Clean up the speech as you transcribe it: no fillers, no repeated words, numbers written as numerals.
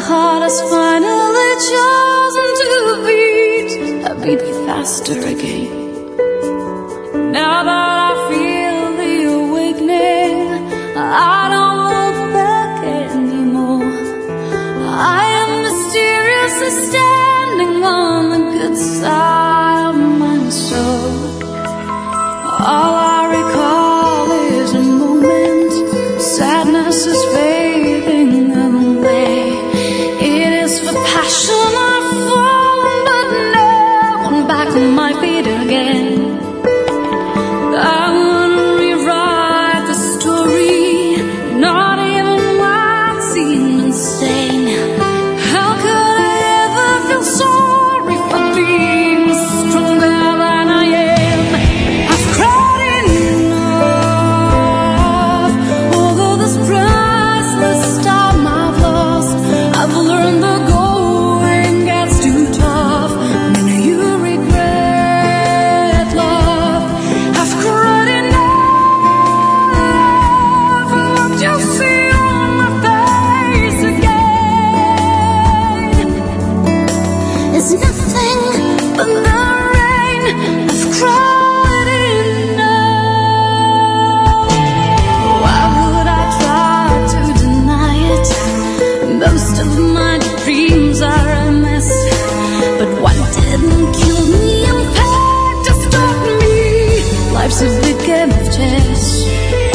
heart has finally chosen to beat a beat faster again. Now that I feel the awakening, I don't look back anymore. I am mysteriously standing on the good side of my soul. All I recall is a moment, sadness is fading away. It is for passion I've fallen, but now I'm back on my feet again. I wanna rewrite the story, not even what seemed insane. How could I ever feel sorry for being stronger than I am? I've cried enough over this priceless time I've lost. I've learned the going gets too tough when you regret love. I've cried enough for what you see on my face again. It's nothing but the rain. I've cried enough. Why would I try to deny it? Most of my dreams are a mess, but what didn't kill me, in fact, just taught me life's a big game of chess.